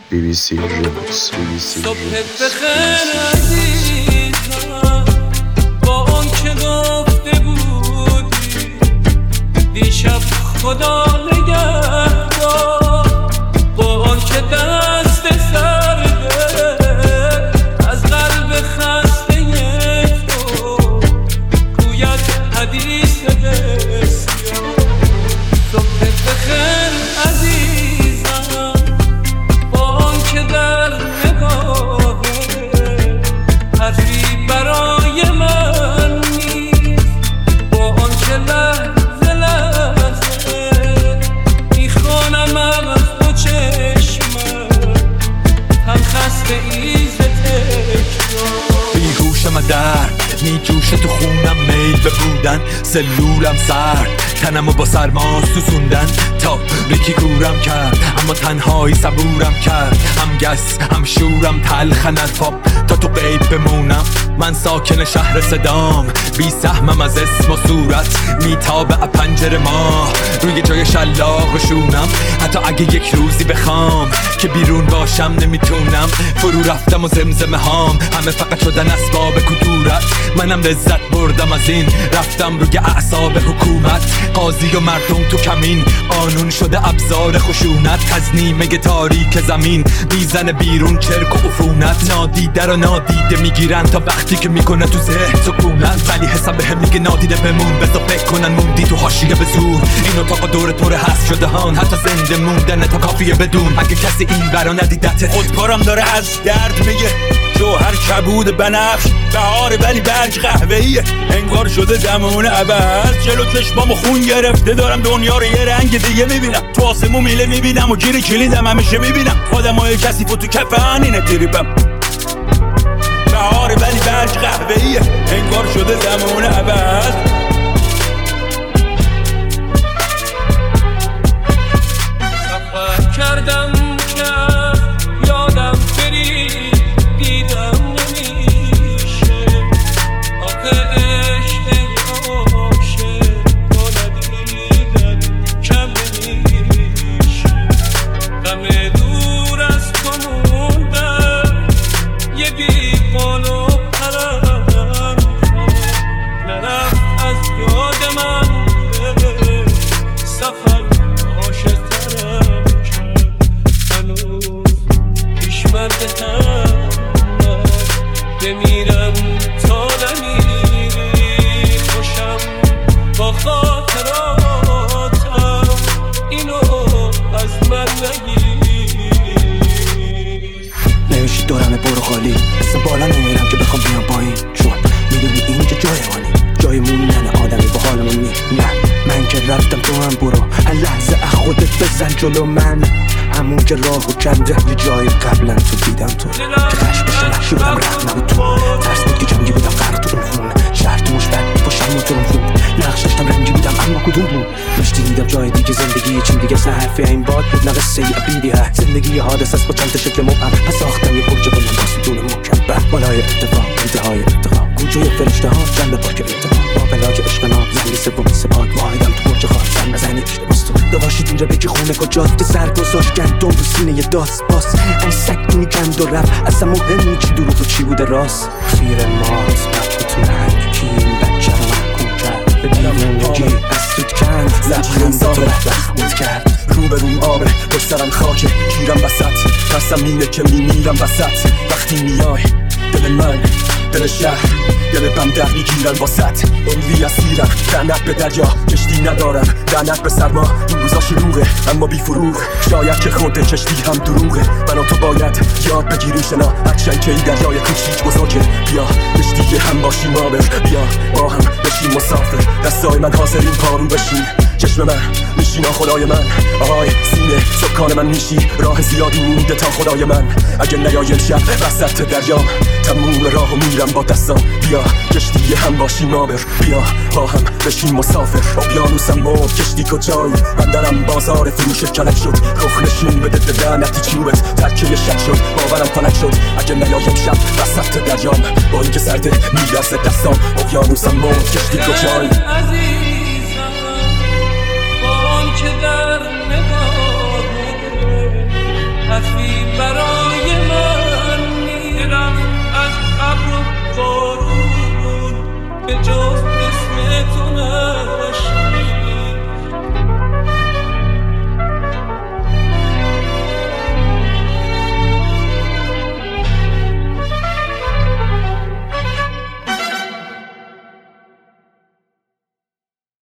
BBC Remix. صبحت بخیر عزیزم، با آن که گفته بودی دیشب خدا نگهدار، با آن که دست سرده از قلب خسته تو گوید حدیث بسیار. صبحت بخیر عزیزم، با آن که در نگاه حرفی برای من نیست، با آن که لحظه لحظه میخوانم از دو چشمم هم خسته ایز تکرار. بیهوشم درد میجوشه تو خونم، میل به بودن سلولم سرد، تنمو با سرما سوزوندن تا ریکی کورم کرد، اما تنهایی صبورم کرد، هم گس هم شورم تلخن الفاب تا تو غیب بمونم. من ساکن شهر صدام، بی سهمم از اسم و صورت، میتابه پنجره ما روی جای شلاق و شونم. حتی اگه یک روزی بخوام که بیرون باشم نمیتونم، فرو رفتم و زمزمه هام همه فقط شدن اسباب کدورت. منم لذت بردم از این، رفتم روی اعصاب حکومت، قاضی و مردم تو کمین، قانون شده ابزار خشونت. از نیمه تاریک زمین میزنه بیرون چرک و عفونت، نادیده رو نادیده میگیرن تا وقتی که میکنه تو ذهن سکونت. ولی حساب بهم میگه نادیده بمون، بذار فکر کنن موندی تو حاشیه به زور. این اتاق دور طور هست شده هان، حتی زنده موندن تا کافیه بدون اگه کسی این برا ندیدته. خودکارم داره از درد میگه، جوهر کبود بنفش بهاره ولی برگ قهوه‌ایه، انگار شده زمان عوض. جلو چشمامو خون گرفته، دارم دنیا رو یه رنگ دیگه میبینم، تو آسمون میله میبینم و گیر کلیدم همیشه میبینم آدمای کثیف و تو کفن اینه تریبم. بهاره ولی برگ قهوه‌ایه، انگار شده زمان عوض. سفر کردم که یادم بری دیدم نمیشه، آخه عشق عاشق با ندیدن کم نمیشه. غم دور از تو موندم، یه بیقال و پرم نرفت از یاد من، سفر عاشق ترم کرد هنوز پیشمردتم. بمیرم تا نمیری، خوشم با خاطراتم، اینو از من نگیری. نمیشی دورم برو خالی، اصلا بالا نمیرم که بخوام بیام پایین، چون میدونی اینجا جای مانی، جای موندن آدمی با حالمون نی. من که رفتم تو هم برو، هر لحظه از خودت بزن جلو من، همون که راهو کنده یه جای قبلا تو دیدم تو که خش بشه نقشی بودم رحم نبود تو، ترس بود که جنگی بودم غرق تو اون خون، شهر تو مشبت باشم موتورم خوب، نقش داشتم رنجی بودم اما کدوم بود. مشتی دیدم جای دیگه، زندگی چین دیگه، سه حرفی این باد بود نه قصه ابیدی ها، زندگی حادث است با چند تا شکل مبهم، پس ساختم یه برج بلند آسودون مکبه، بالای اتفاق انتهای اتفاق، گوجه فرشته ها جنب پاک اتفاق، با بلاج عشق نام زنگ سوم سپاد، واحدم تو برج خواهد زن نزنی اشتباس تو دواشید اینجا بگی خونه کجاست که سر گذاشت گندم رو سینه یه داست باس، این سکتونی کند و رفت اصلا مهم نی چی دروغ و چی بوده راست. خیر ماست بطتون هرکیم بچه رو محکوم کرد، به دیوونگی از سود کند زبونم تو محبود کرد. رو به روم آبه پشت سرم خاکه، گیرم وسط ترسم اینه که میمیرم وسط. وقتی میای دل من دل شهر گربم در میگیرن واسط، عمری اسیرم لعنت به دریا کشتی ندارم، لعنت به سرما این روزا شلوغه اما بی فروغ، شاید که خود کشتی هم دروغه. من و تو باید یاد بگیریم شنا، هرچند که این دریای کوچیک بزرگه، بیا کشتی هم باشیم آبر، بیا با هم بشیم مسافر، دستای من حاضرین پارو بشیم، چشم من میشی خدای من، آهای سینه سکان من میشی، راه زیادی مونده تا خدای من، اگه نیای امشب وسط دریام تموم راهو میرم با دستام، بیا کشتی هم باشیم آبر، بیا با هم بشیم مسافر. اقیانوسم مرد کشتی کجایی، من درم بازار فروش کلک شد، رخ نشون بده به لعنتی چوبت ترکه شک شد، باورم فلک شد اگه نیای امشب وسط دریام، با اینکه سرده میلرزه دستام. اقیانوسم مرد کشتی کجایی که در نگاه حرفی برای تو